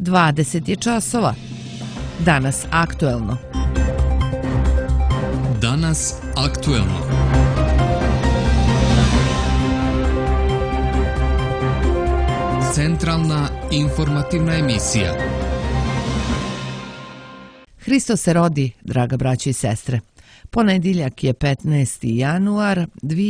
20 je časova. Danas aktuelno. Danas aktuelno. Centralna informativna emisija. Hristos se rodi, draga braća i sestre. Ponedjeljak je 15. januar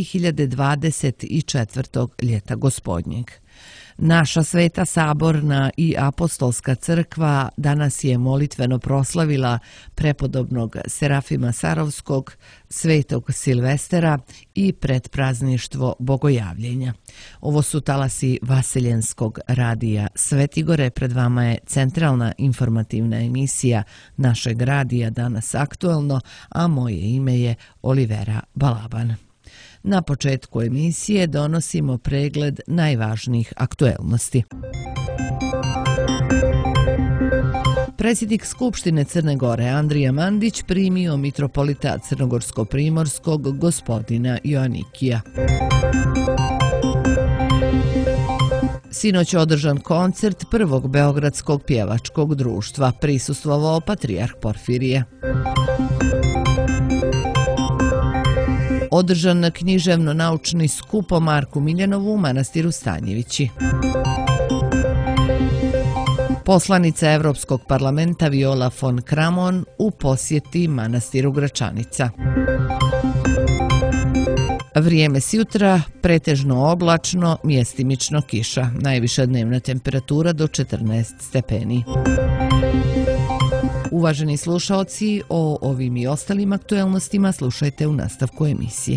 2024. ljeta gospodnjeg. Naša sveta saborna i apostolska crkva danas je molitveno proslavila prepodobnog Serafima Sarovskog, svetog Silvestera i predprazništvo Bogojavljenja. Ovo su talasi Vaseljenskog radija Svetigore. Pred vama je centralna informativna emisija našeg radija Danas aktuelno, a moje ime je Olivera Balaban. Na početku emisije donosimo pregled najvažnijih aktuelnosti. Predsjednik Skupštine Crne Gore Andrija Mandić primio mitropolita Crnogorsko-primorskog gospodina Joanikija. Sinoć je održan koncert prvog beogradskog pjevačkog društva. Prisustvovao patrijarh Porfirije. Održan književno-naučni skup o Marku Miljanovu u manastiru Stanjevići. Poslanica Evropskog parlamenta Viola von Kramon u posjeti manastiru Gračanica. Vrijeme s jutra pretežno oblačno, mjestimično kiša. Najviša dnevna temperatura do 14 stepeni. Uvaženi slušaoci, o ovim i ostalim aktuelnostima slušajte u nastavku emisije.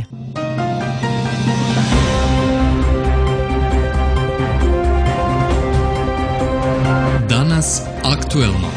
Danas aktuelno.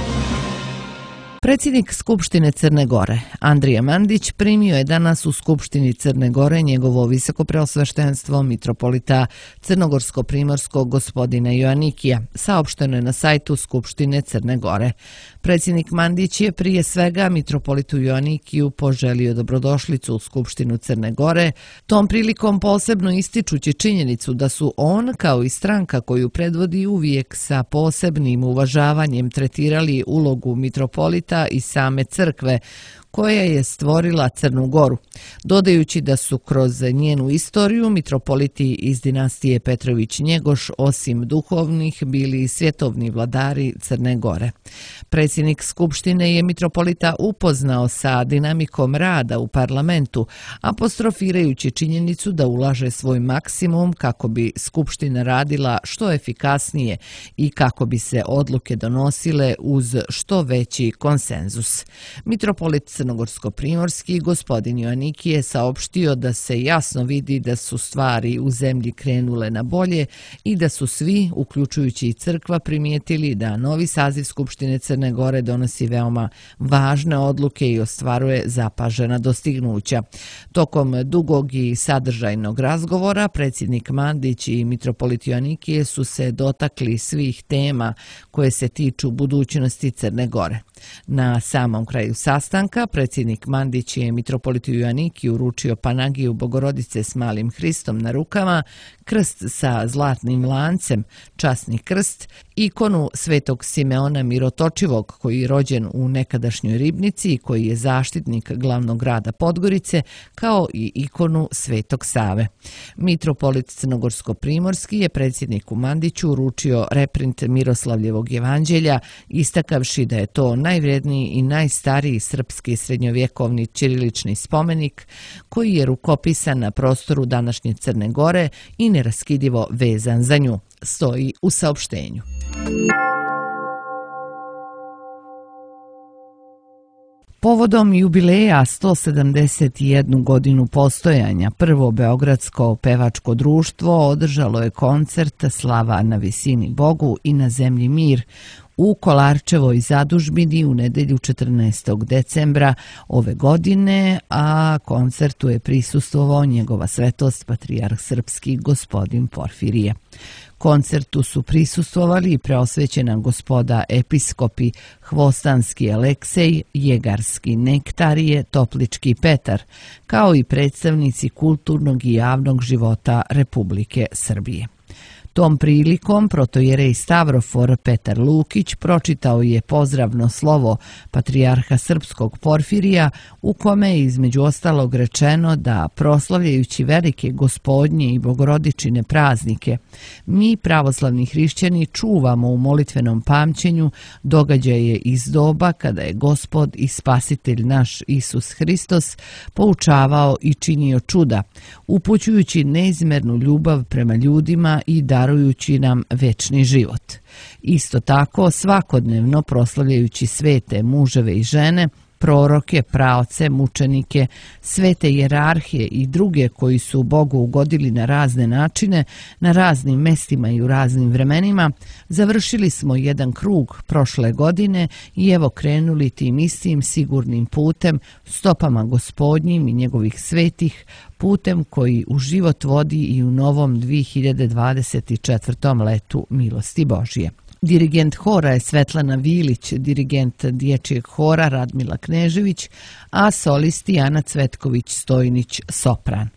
Predsjednik Skupštine Crne Gore, Andrija Mandić, primio je danas u Skupštini Crne Gore njegovo visokopreosveštenstvo mitropolita Crnogorsko-primorskog gospodina Joanikija, saopšteno je na sajtu Skupštine Crne Gore. Predsjednik Mandić je prije svega mitropolitu Joanikiju poželio dobrodošlicu u Skupštinu Crne Gore, tom prilikom posebno ističući činjenicu da su on, kao i stranka koju predvodi, uvijek sa posebnim uvažavanjem tretirali ulogu mitropolita i same crkve koja je stvorila Crnu Goru, dodajući da su kroz njenu istoriju mitropoliti iz dinastije Petrović-Njegoš osim duhovnih bili svjetovni vladari Crne Gore. Predsjednik Skupštine je mitropolita upoznao sa dinamikom rada u parlamentu, apostrofirajući činjenicu da ulaže svoj maksimum kako bi Skupština radila što efikasnije i kako bi se odluke donosile uz što veći konsenzus. Mitropolit Crnogorsko-primorski gospodin Joanikije je saopštio da se jasno vidi da su stvari u zemlji krenule na bolje i da su svi, uključujući i crkva, primijetili da novi saziv Skupštine Crne Gore donosi veoma važne odluke i ostvaruje zapažena dostignuća. Tokom dugog i sadržajnog razgovora predsjednik Mandić i mitropolit Joanikije su se dotakli svih tema koje se tiču budućnosti Crne Gore. Na samom kraju sastanka predsjednik Mandić je mitropolitu Joanikiju uručio Panagiju Bogorodice s malim Hristom na rukama, krst sa zlatnim lancem, časni krst, ikonu svetog Simeona Mirotočivog koji je rođen u nekadašnjoj Ribnici i koji je zaštitnik glavnog grada Podgorice, kao i ikonu svetog Save. Mitropolit Crnogorsko-primorski je predsjedniku Mandiću uručio reprint Miroslavljevog evanđelja, istakavši da je to najvredniji i najstariji srpski srednjovjekovni ćirilični spomenik koji je rukopisan na prostoru današnje Crne Gore i neraskidivo vezan za nju, stoji u saopštenju. Povodom jubileja 171 godinu postojanja prvo beogradsko pevačko društvo održalo je koncert Slava na visini Bogu i na zemlji mir u Kolarčevoj zadužbini u nedjelju 14. decembra ove godine, a koncertu je prisustvovao njegova svetost patrijarh srpski gospodin Porfirije. Koncertu su prisustvovali i preosvećena gospoda episkopi Hvostanski Aleksej, Jegarski Nektarije, Toplički Petar, kao i predstavnici kulturnog i javnog života Republike Srbije. Tom prilikom protojerej Stavrofor Petar Lukić pročitao je pozdravno slovo patrijarha srpskog Porfirija u kome je između ostalog rečeno da proslavljajući velike Gospodnje i Bogorodičine praznike, mi pravoslavni hrišćani čuvamo u molitvenom pamćenju događaje iz doba kada je Gospod i Spasitelj naš Isus Hristos poučavao i činio čuda, upućujući neizmernu ljubav prema ljudima i darujući nam večni život. Isto tako, svakodnevno proslavljajući svete muževe i žene, proroke, praoce, mučenike, svete hijerarhije i druge koji su Bogu ugodili na razne načine, na raznim mestima i u raznim vremenima, završili smo jedan krug prošle godine i evo krenuli tim istim sigurnim putem, stopama Gospodnjim i njegovih svetih, putem koji u život vodi i u novom 2024. letu milosti Božije. Dirigent hora je Svetlana Vilić, dirigent dječjeg hora Radmila Knežević, a solisti Ana Cvetković-Stojnić, sopran.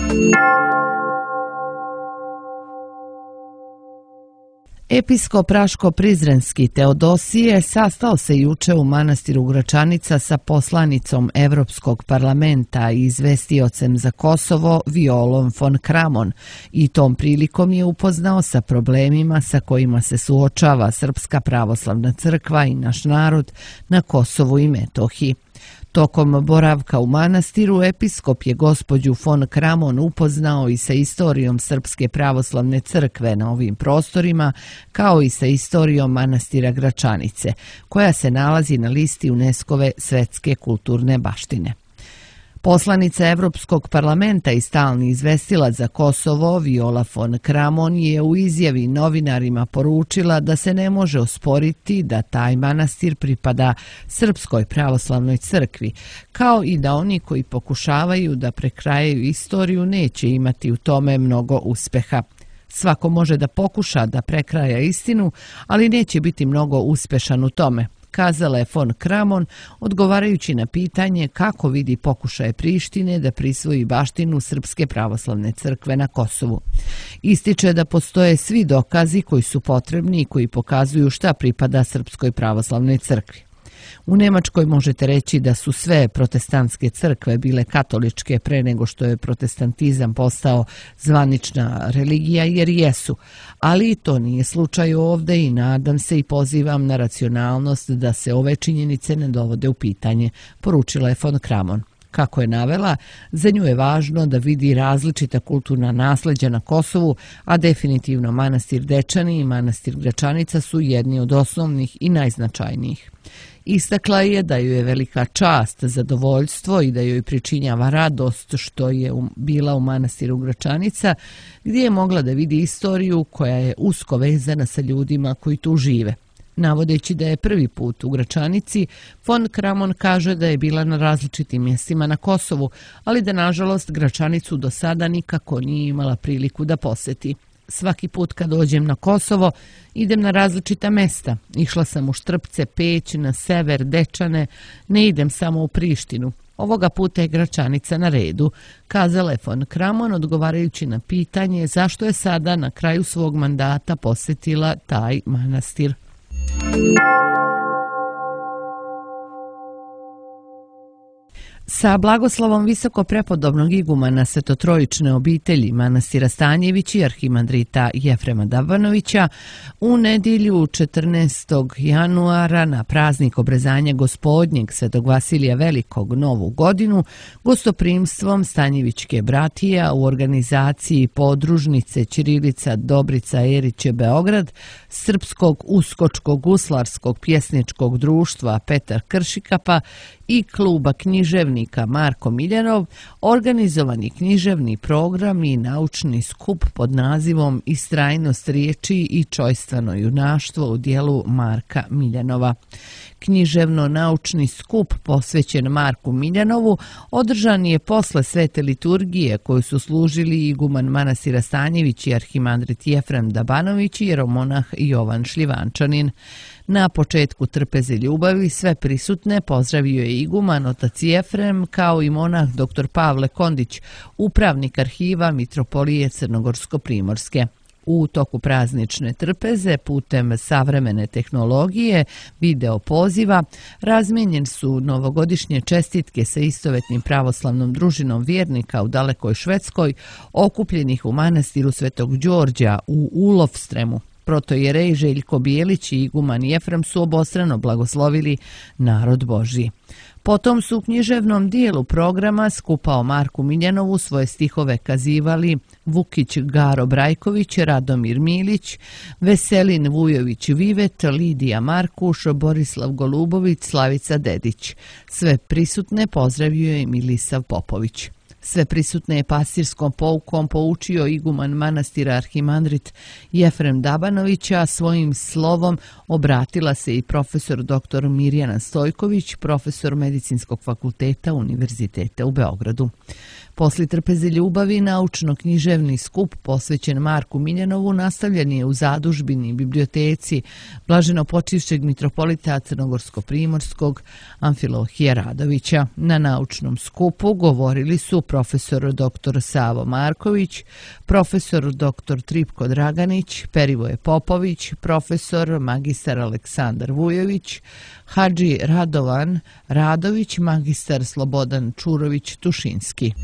Episkop Raško-Prizrenski Teodosije sastao se juče u manastiru Gračanica sa poslanicom Evropskog parlamenta i izvestiocem za Kosovo Violom von Kramon i tom prilikom je upoznao sa problemima sa kojima se suočava Srpska pravoslavna crkva i naš narod na Kosovu i Metohiji. Tokom boravka u manastiru, episkop je gospođu von Kramon upoznao i sa istorijom Srpske pravoslavne crkve na ovim prostorima, kao i sa istorijom manastira Gračanice, koja se nalazi na listi UNESCO-ve svetske kulturne baštine. Poslanica Evropskog parlamenta i stalni izvestilac za Kosovo Viola von Kramon je u izjavi novinarima poručila da se ne može osporiti da taj manastir pripada Srpskoj pravoslavnoj crkvi, kao i da oni koji pokušavaju da prekrajaju istoriju neće imati u tome mnogo uspeha. Svako može da pokuša da prekraja istinu, ali neće biti mnogo uspešan u tome, kazala je von Kramon, odgovarajući na pitanje kako vidi pokušaje Prištine da prisvoji baštinu Srpske pravoslavne crkve na Kosovu. Ističe da postoje svi dokazi koji su potrebni i koji pokazuju šta pripada Srpskoj pravoslavnoj crkvi. U Nemačkoj možete reći da su sve protestantske crkve bile katoličke pre nego što je protestantizam postao zvanična religija, jer jesu. Ali to nije slučaj ovde i nadam se i pozivam na racionalnost da se ove činjenice ne dovode u pitanje, poručila je von Kramon. Kako je navela, za nju je važno da vidi različita kulturna nasleđa na Kosovu, a definitivno manastir Dečani i manastir Gračanica su jedni od osnovnih i najznačajnijih. Istakla je da joj je velika čast, zadovoljstvo i da joj pričinjava radost što je bila u manastiru Gračanica, gdje je mogla da vidi istoriju koja je usko vezana sa ljudima koji tu žive. Navodeći da je prvi put u Gračanici, von Kramon kaže da je bila na različitim mjestima na Kosovu, ali da nažalost Gračanicu do sada nikako nije imala priliku da poseti. Svaki put kad dođem na Kosovo, idem na različita mesta. Išla sam u Štrpce, Peć, na sever, Dečane, ne idem samo u Prištinu. Ovoga puta je Gračanica na redu, kazala je von Kramon odgovarajući na pitanje zašto je sada na kraju svog mandata posjetila taj manastir. Sa blagoslovom visoko prepodobnog igumana Svetotrojične obitelji manastira Stanjević i arhimandrita Jefrema Dabanovića u nedjelju 14. januara na praznik obrezanja Gospodnjeg Svetog Vasilija Velikog Novu godinu gostoprimstvom Stanjevićke bratije u organizaciji podružnice Ćirilica Dobrica Eriće Beograd, Srpskog uskočkog guslarskog pjesničkog društva Petar Kršikapa i kluba književnika Marko Miljanov organizovani književni program i naučni skup pod nazivom Istrajnost riječi i čojstveno junaštvo u dijelu Marka Miljanova. Književno-naučni skup posvećen Marku Miljanovu održan je posle svete liturgije koju su služili iguman manastira Stanjević i arhimandrit Jefrem Dabanović i jeromonah Jovan Šljivančanin. Na početku trpeze ljubavi sve prisutne pozdravio je iguman otac Jefrem kao i monah dr. Pavle Kondić, upravnik arhiva Mitropolije Crnogorsko-Primorske. U toku praznične trpeze putem savremene tehnologije, video poziva, razmijenjen su novogodišnje čestitke sa istovetnim pravoslavnom družinom vjernika u dalekoj Švedskoj, okupljenih u manastiru Svetog Đorđa u Ulofstremu. Protojerej Željko Bijelić i iguman Jefrem su obostrano blagoslovili narod Božji. Potom su u književnom dijelu programa skupa o Marku Miljanovu svoje stihove kazivali Vukić Garo Brajković, Radomir Milić, Veselin Vujović Vivet, Lidija Markuš, Borislav Golubović, Slavica Dedić. Sve prisutne pozdravio je Milisav Popović. Sve prisutne je pastirskom poukom poučio iguman manastira arhimandrit Jefrem Dabanovića, svojim slovom obratila se i profesor dr. Mirjana Stojković, profesor Medicinskog fakulteta Univerziteta u Beogradu. Posli trpeze ljubavi, naučno-književni skup posvećen Marku Miljanovu nastavljen je u zadužbini biblioteci blaženopočivšeg mitropolita Crnogorsko-primorskog Amfilohija Radovića. Na naučnom skupu govorili su profesor dr. Savo Marković, profesor dr. Tripko Draganić, Perivoje Popović, profesor magistar Aleksandar Vujović, Hadži Radovan Radović, magistar Slobodan Čurović Tušinski.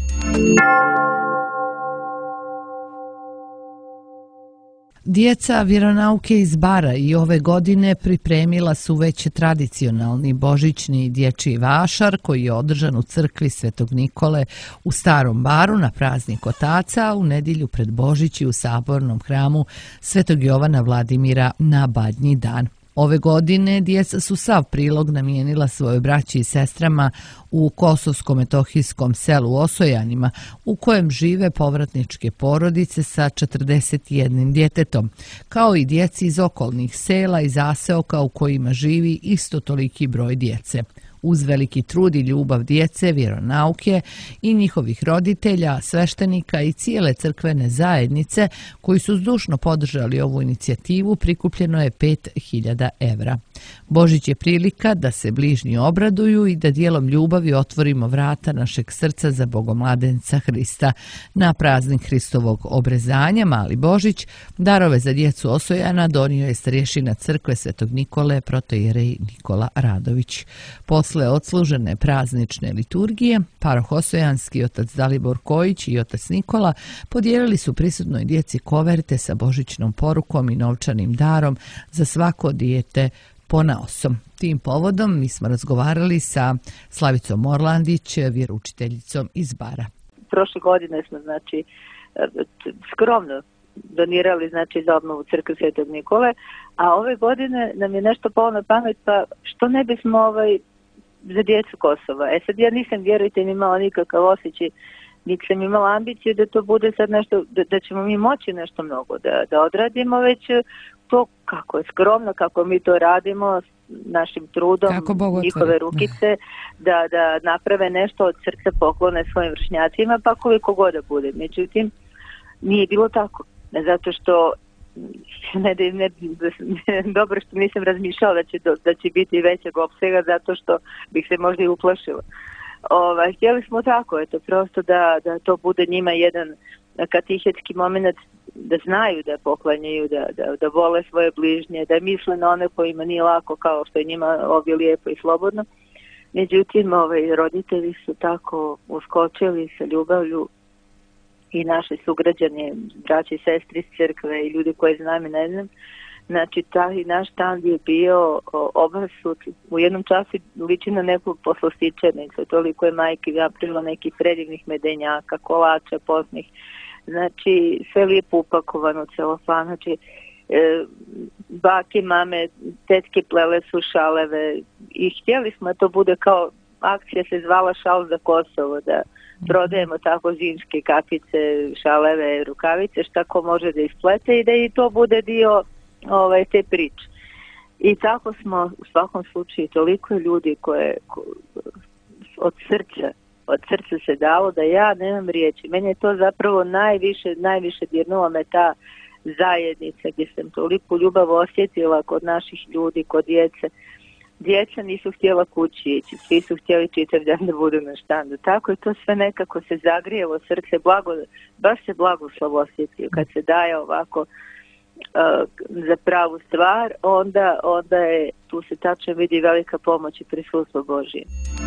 Djeca vjeronauke iz Bara i ove godine pripremila su već tradicionalni božićni dječji vašar koji je održan u crkvi Svetog Nikole u Starom Baru na praznik Otaca, u nedjelju pred Božić i u sabornom hramu Svetog Jovana Vladimira na Badnji dan. Ove godine djeca su sav prilog namijenila svojoj braći i sestrama u kosovsko-metohijskom selu Osojanima, u kojem žive povratničke porodice sa 41 djetetom, kao i djeci iz okolnih sela i zaseoka u kojima živi isto toliki broj djece. Uz veliki trud i ljubav djece, vjeronauke i njihovih roditelja, sveštenika i cijele crkvene zajednice koji su zdušno podržali ovu inicijativu, prikupljeno je 5.000 evra. Božić je prilika da se bližnji obraduju i da dijelom ljubavi otvorimo vrata našeg srca za Bogomladenca Hrista. Na praznik Hristovog obrezanja, Mali Božić, darove za djecu Osojana donio je starješina crkve Svetog Nikole, protojerej Nikola Radović. Posle odslužene praznične liturgije, paroh Osojanski, otac Dalibor Kojić i otac Nikola podijelili su prisutnoj djeci koverte sa božićnom porukom i novčanim darom za svako dijete ponaosom. Tim povodom mi smo razgovarali sa Slavicom Orlandić, vjeroučiteljicom iz Bara. Prošle godine smo skromno donirali za obnovu crkve Svetog Nikole, a ove godine nam je nešto palo na pamet, pa što ne bismo za djecu Kosova. Sad ja nisam, vjerujte, imala nikakav osjećaj, niti sam imala ambiciju da to bude sad nešto, da ćemo mi moći nešto mnogo da odradimo, već to kako je skromno, kako mi to radimo, našim trudom, njihove rukice, da naprave nešto od srca, poklone svojim vršnjacima, pa koliko god da bude. Međutim, nije bilo tako. Zato što dobro što nisam razmišljala da će biti većeg opsega, zato što bih se možda i uplašila. Htjeli smo tako, prosto da to bude njima jedan katehetski moment, da znaju da poklanjaju, da vole svoje bližnje, da misle na one kojima nije lako kao što je njima ovdje lijepo i slobodno. Međutim, roditelji su tako uskočili sa ljubavlju i naši sugrađani, braći i sestri iz crkve i ljudi koji znam i ne znam. Znači, taj naš stand je bio obasut. U jednom času liči na neku poslastičarnicu. Toliko je majke napravila nekih predivnih medenjaka, kolača, posnih. Znači, sve lijepo upakovano, celofan. Znači, bake, mame, tetke plele su šaleve i htjeli smo da to bude kao akcija, se zvala Šal za Kosovo, da prodajemo tako zimske kapice, šaleve, rukavice, šta ko može da isplete i da i to bude dio te priče. I tako smo u svakom slučaju, toliko ljudi koje od srca se dalo da ja nemam riječi. Meni je to zapravo najviše dirnulo me ta zajednica gdje sam toliko ljubav osjetila kod naših ljudi, kod djece. djeca nisu htjela kući ići, svi su htjeli čitav dan da budu na štandu. Tako je to sve nekako se zagrijelo srce, baš se blagoslov osjetio kad se daje ovako za pravu stvar, onda je, tu se tačno vidi velika pomoć i prisustvo Božje.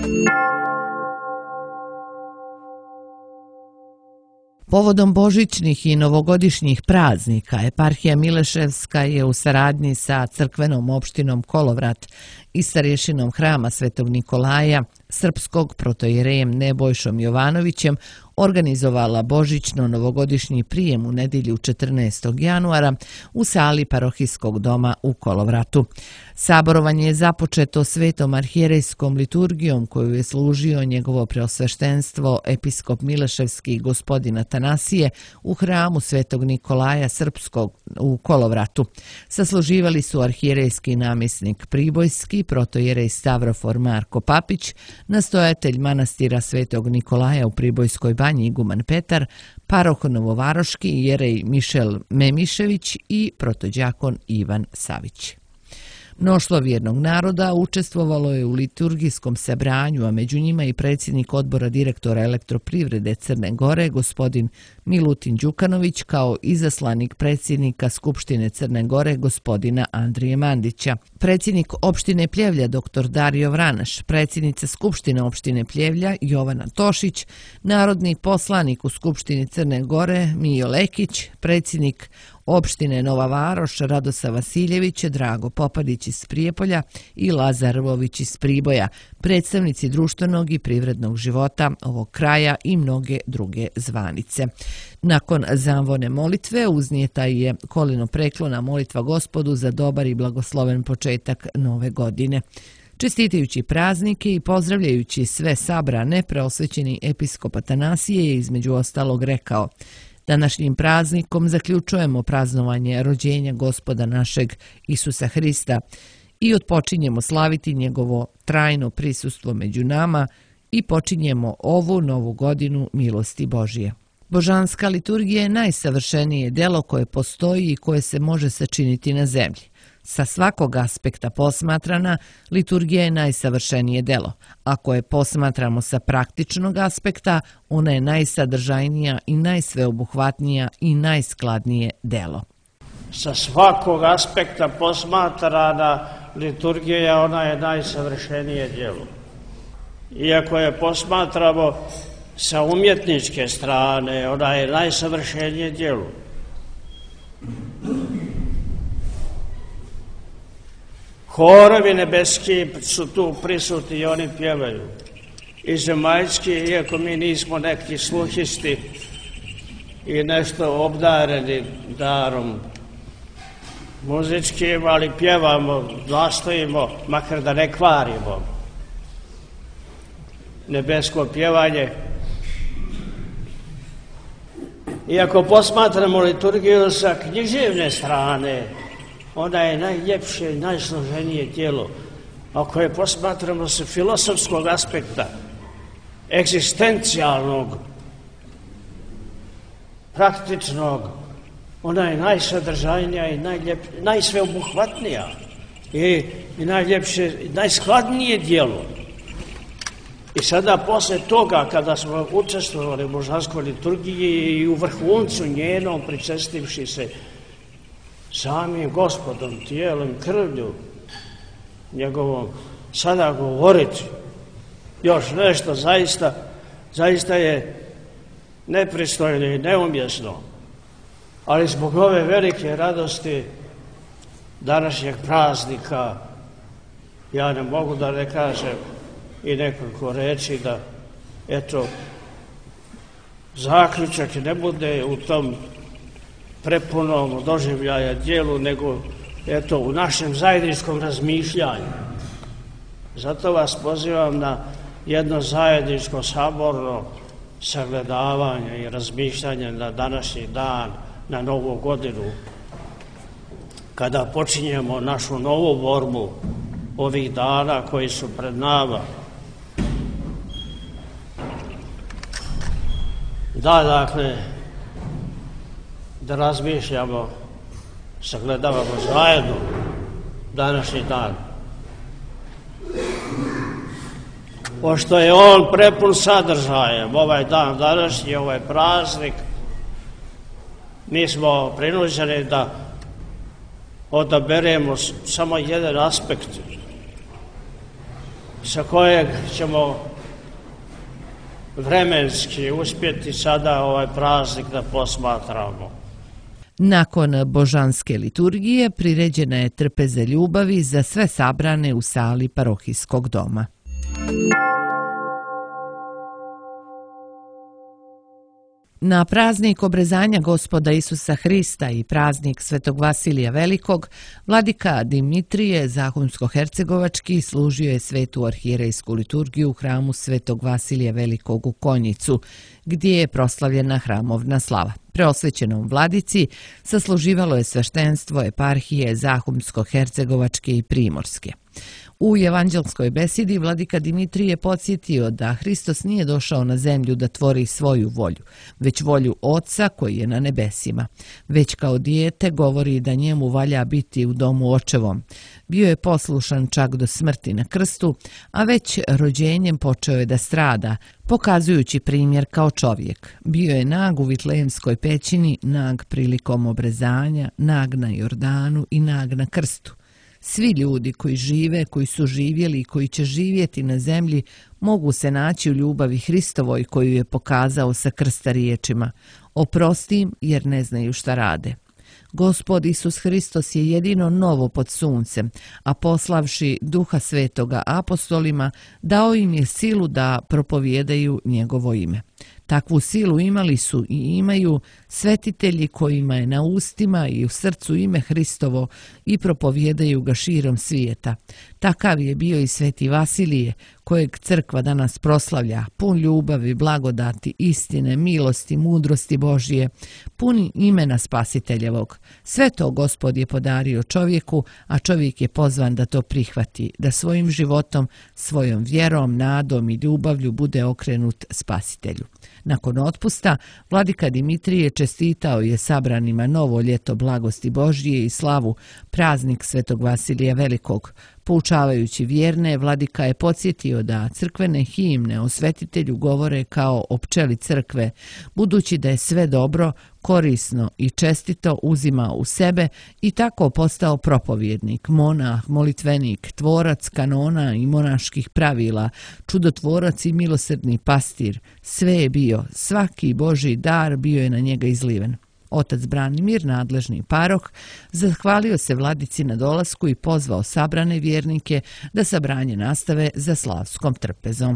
Povodom božićnih i novogodišnjih praznika, eparhija Mileševska je u saradnji sa crkvenom opštinom Kolovrat i starješinom hrama Svetog Nikolaja, srpskog protoijerejem Nebojšom Jovanovićem, organizovala božićno-novogodišnji prijem u nedjelju 14. januara u sali parohijskog doma u Kolovratu. Saborovanje je započeto svetom arhijerejskom liturgijom koju je služio njegovo preosveštenstvo episkop Mileševski gospodin Atanasije u hramu Svetog Nikolaja Srpskog u Kolovratu. Sasluživali su arhijerejski namjesnik Pribojski, protoijerej Stavrofor Marko Papić, nastojatelj manastira Svetog Nikolaja u Pribojskoj banji iguman Petar, paroh Novovaroški jerej Mišel Memišević i protođakon Ivan Savić. Mnoštvo vjernog naroda učestvovalo je u liturgijskom sabranju, a među njima i predsjednik odbora direktora Elektroprivrede Crne Gore, gospodin Milutin Đukanović, kao izaslanik predsjednika Skupštine Crne Gore, gospodina Andrije Mandića. Predsjednik opštine Pljevlja, dr. Dario Vranaš, predsjednica Skupštine opštine Pljevlja, Jovana Tošić, narodni poslanik u Skupštini Crne Gore, Mijo Lekić, predsjednik opštine Nova Varoš, Radosa Vasiljević, Drago Popadić iz Prijepolja i Lazar Rvović iz Priboja, predstavnici društvenog i privrednog života ovog kraja i mnoge druge zvanice. Nakon zamvone molitve uznijeta je kolinopreklona molitva Gospodu za dobar i blagosloven početak nove godine. Čestitajući praznike i pozdravljajući sve sabrane, preosvećeni episkop Atanasije je između ostalog rekao: današnjim praznikom zaključujemo praznovanje rođenja Gospoda našeg Isusa Hrista i otpočinjemo slaviti njegovo trajno prisustvo među nama i počinjemo ovu novu godinu milosti Božije. Božanska liturgija je najsavršenije delo koje postoji i koje se može sačiniti na zemlji. Sa svakog aspekta posmatrana, liturgija je najsavršenije delo. Ako je posmatramo sa praktičnog aspekta, ona je najsadržajnija i najsveobuhvatnija i najskladnije delo. Sa svakog aspekta posmatrana liturgija, ona je najsavršenije djelo. Iako je posmatramo sa umjetničke strane, ona je najsavršenije djelo. Horovi nebeski su tu prisutni i oni pjevaju. I zemaljski, iako mi nismo neki sluhisti i nešto obdareni darom muzičkim, ali pjevamo, nastojimo, makar da ne kvarimo nebesko pjevanje. Iako posmatramo liturgiju sa književne strane, ona je najljepše i najsloženije djelo. Ako je posmatramo sa filosofskog aspekta, egzistencijalnog, praktičnog, ona je najsadržajnija i najsveobuhvatnija i najljepše, najskladnije djelo. I sada posle toga, kada smo učestvovali u božanskoj liturgiji i u vrhuncu njenom, pričestivši se samim Gospodom, tijelom, krvlju njegovom, sada govoriti još nešto zaista je nepristojno i neumjesno. Ali zbog ove velike radosti današnjeg praznika ja ne mogu da ne kažem i nekoliko reći da eto zaključak ne bude u tom prepunom doživljaja djelu, nego eto u našem zajedničkom razmišljanju. Zato vas pozivam na jedno zajedničko saborno sagledavanje i razmišljanje na današnji dan, na novu godinu, kada počinjemo našu novu borbu ovih dana koji su pred nama. Dakle, da razmišljamo, sagledavamo zajedno današnji dan. pošto je on prepun sadržajem, ovaj dan današnji, ovaj praznik, mi smo prinuđeni da odaberemo samo jedan aspekt sa kojeg ćemo vremenski uspjeti sada ovaj praznik da posmatramo. Nakon božanske liturgije priređena je trpeza ljubavi za sve sabrane u sali parohijskog doma. Na praznik obrezanja Gospoda Isusa Hrista i praznik Svetog Vasilija Velikog, vladika Dimitrije Zahumsko-hercegovački služio je svetu arhijerejsku liturgiju u hramu Svetog Vasilija Velikog u Konjicu, gdje je proslavljena hramovna slava. Preosvećenom vladici sasluživalo je sveštenstvo eparhije Zahumsko-hercegovačke i Primorske. U evanđelskoj besedi vladika Dimitrije je podsjetio da Hristos nije došao na zemlju da tvori svoju volju, već volju Oca koji je na nebesima. Već kao dijete govori da njemu valja biti u domu očevom. Bio je poslušan čak do smrti na krstu, a već rođenjem počeo je da strada, pokazujući primjer kao čovjek. Bio je nag u Vitlejemskoj pećini, nag prilikom obrezanja, nag na Jordanu i nag na krstu. Svi ljudi koji žive, koji su živjeli i koji će živjeti na zemlji mogu se naći u ljubavi Hristovoj koju je pokazao sa krsta riječima: oprosti im jer ne znaju šta rade. Gospod Isus Hristos je jedino novo pod suncem, a poslavši Duha Svetoga apostolima, dao im je silu da propovijedaju njegovo ime. Takvu silu imali su i imaju svetitelji kojima je na ustima i u srcu ime Hristovo i propovijedaju ga širom svijeta. Takav je bio i sveti Vasilije, kojeg crkva danas proslavlja, pun ljubavi, blagodati, istine, milosti, mudrosti Božije, puni imena Spasiteljevog. Sve to Gospod je podario čovjeku, a čovjek je pozvan da to prihvati, da svojim životom, svojom vjerom, nadom i ljubavlju bude okrenut Spasitelju. Nakon otpusta, vladika Dimitrije čestitao je sabranima novo ljeto blagosti Božije i slavu, praznik Svetog Vasilija Velikog. Poučavajući vjerne, vladika je podsjetio da crkvene himne o svetitelju govore kao o pčeli crkve, budući da je sve dobro, korisno i čestito uzimao u sebe i tako postao propovjednik, monah, molitvenik, tvorac kanona i monaških pravila, čudotvorac i milosrdni pastir. Sve je bio, svaki Božji dar bio je na njega izliven. Otac Branimir, nadležni paroh, zahvalio se vladici na dolasku i pozvao sabrane vjernike da sabranje nastave za slavskom trpezom.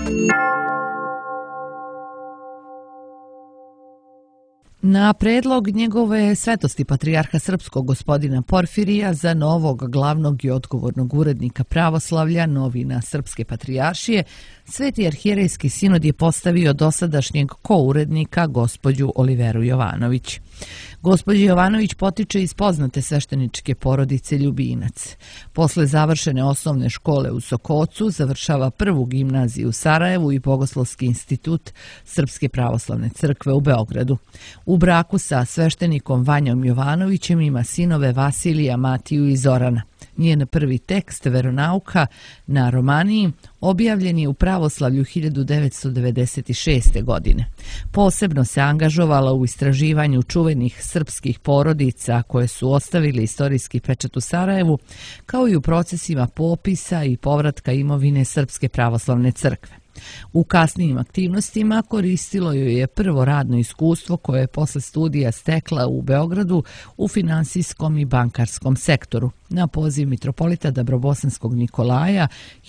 Na predlog njegove svetosti patrijarha srpskog gospodina Porfirija za novog glavnog i odgovornog urednika pravoslavlja novina Srpske patrijaršije, Sveti arhijerejski sinod je postavio dosadašnjeg kourednika gospođu Oliveru Jovanović. Gospođa Jovanović potiče iz poznate svešteničke porodice Ljubinac. Posle završene osnovne škole u Sokocu završava prvu gimnaziju u Sarajevu i Bogoslovski institut Srpske pravoslavne crkve u Beogradu. U braku sa sveštenikom Vanjom Jovanovićem ima sinove Vasilija, Matiju i Zorana. Njen prvi tekst, Veronauka na Romaniji, objavljen je u pravoslavlju 1996. godine. Posebno se angažovala u istraživanju čuvenih srpskih porodica koje su ostavili istorijski pečat u Sarajevu, kao i u procesima popisa i povratka imovine Srpske pravoslavne crkve. U kasnijim aktivnostima koristilo joj je prvo radno iskustvo koje je posle studija stekla u Beogradu u finansijskom i bankarskom sektoru. Na poziv mitropolita Dabrobosanskog Nikolaja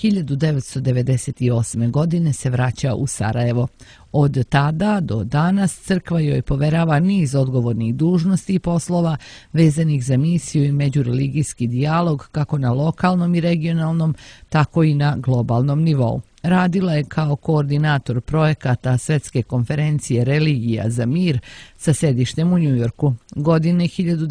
1998. godine se vraća u Sarajevo. Od tada do danas crkva joj poverava niz odgovornih dužnosti i poslova vezanih za misiju i međureligijski dijalog kako na lokalnom i regionalnom, tako i na globalnom nivou. Radila je kao koordinator projekata Svetske konferencije Religija za mir sa sedištem u Njujorku. Godine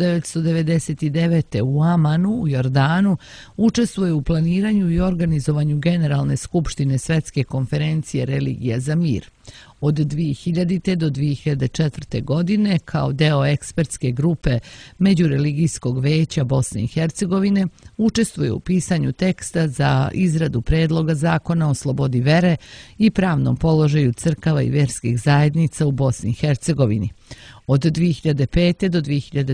1999. u Amanu, u Jordanu, učestvuje u planiranju i organizovanju Generalne skupštine Svetske konferencije Religija za mir. Od 2000. do 2004. godine kao deo ekspertske grupe Međureligijskog veća Bosne i Hercegovine učestvuje u pisanju teksta za izradu predloga zakona o slobodi vere i pravnom položaju crkava i vjerskih zajednica u Bosni i Hercegovini. Od 2005. do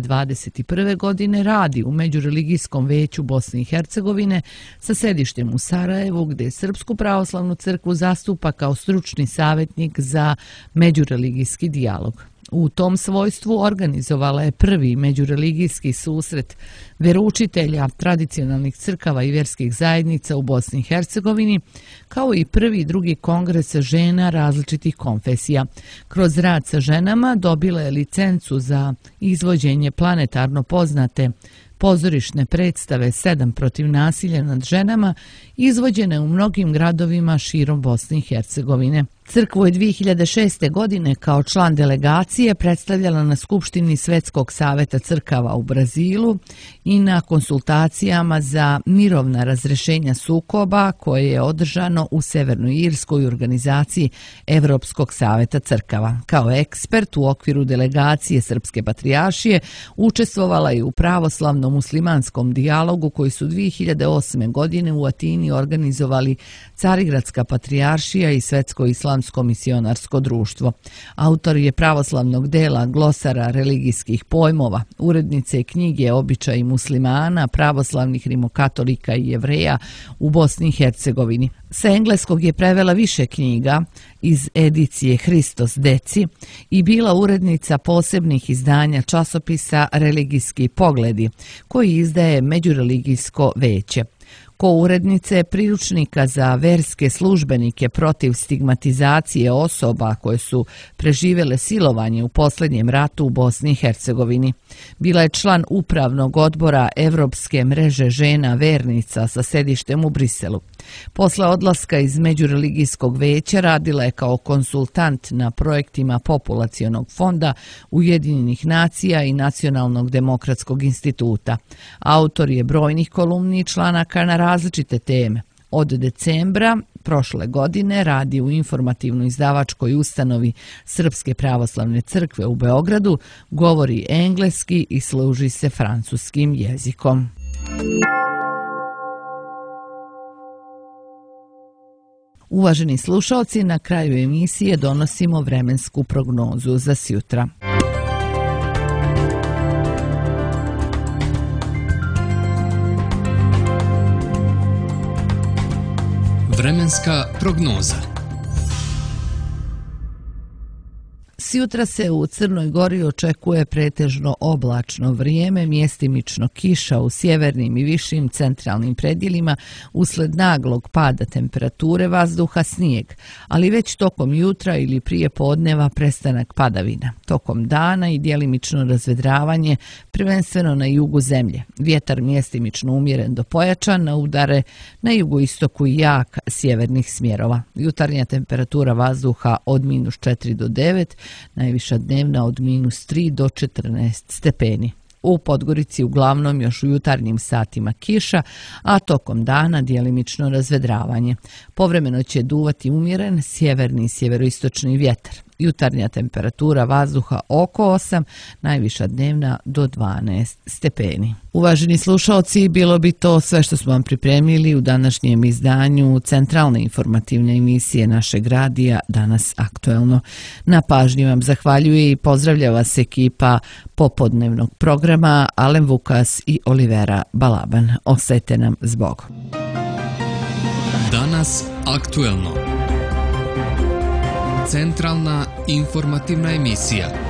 2021. godine radi u Međureligijskom veću Bosne i Hercegovine sa sedištem u Sarajevu, gdje Srpsku pravoslavnu crkvu zastupa kao stručni savjetnik za međureligijski dijalog. U tom svojstvu organizovala je prvi međureligijski susret vjeroučitelja tradicionalnih crkava i vjerskih zajednica u Bosni i Hercegovini, kao i prvi i drugi kongres žena različitih konfesija. Kroz rad sa ženama dobila je licencu za izvođenje planetarno poznate pozorišne predstave 7 protiv nasilja nad ženama, izvođene u mnogim gradovima širom Bosne i Hercegovine. Crkvu je 2006. godine kao član delegacije predstavljala na Skupštini Svetskog saveta crkava u Brazilu i na konsultacijama za mirovna razrešenja sukoba koje je održano u Severnoj Irskoj organizaciji Evropskog saveta crkava. Kao ekspert u okviru delegacije Srpske patrijaršije učestvovala je u pravoslavno-muslimanskom dijalogu koji su 2008. godine u Atini organizovali Carigradska patrijaršija i Svetsko islamsko misionarsko društvo. Autor je pravoslavnog dela glosara religijskih pojmova, urednice knjige Običaji muslimana, pravoslavnih rimokatolika i jevreja u Bosni i Hercegovini. Sa engleskog je prevela više knjiga iz edicije Hristos Deci i bila urednica posebnih izdanja časopisa Religijski pogledi, koji izdaje Međureligijsko veće. Ko-urednice priručnika za verske službenike protiv stigmatizacije osoba koje su preživjele silovanje u posljednjem ratu u Bosni i Hercegovini. Bila je član upravnog odbora Evropske mreže žena vernica sa sedištem u Briselu. Posle odlaska iz Međureligijskog veća radila je kao konsultant na projektima Populacionog fonda Ujedinjenih nacija i Nacionalnog demokratskog instituta. Autor je brojnih kolumni i članaka na različite teme. Od decembra prošle godine radi u informativno izdavačkoj ustanovi Srpske pravoslavne crkve u Beogradu, govori engleski i služi se francuskim jezikom. Uvaženi slušalci, na kraju emisije donosimo vremensku prognozu za sjutra. Vremenska prognoza. Sjutra se u Crnoj Gori očekuje pretežno oblačno vrijeme, mjestimično kiša u sjevernim i višim centralnim predjelima usled naglog pada temperature vazduha, snijeg, ali već tokom jutra ili prije podneva prestanak padavina. Tokom dana i djelimično razvedravanje, prvenstveno na jugu zemlje. Vjetar mjestimično umjeren do pojačan, na udare na jugoistoku jak sjevernih smjerova. Jutarnja temperatura vazduha od -4 do 9, najviša dnevna od -3 do 14 stepeni. U Podgorici uglavnom još u jutarnjim satima kiša, a tokom dana djelimično razvedravanje. Povremeno će duvati umjeren sjeverni i sjeveroistočni vjetar. Jutarnja temperatura vazduha oko 8, najviša dnevna do 12 stepeni. Uvaženi slušalci, bilo bi to sve što smo vam pripremili u današnjem izdanju centralne informativne emisije našeg radija Danas aktuelno. Na pažnji vam zahvaljuje i pozdravlja vas ekipa popodnevnog programa Alen Vukas i Olivera Balaban. Ostajte nam s Bogom. Danas aktuelno. Centralna informativna emisija.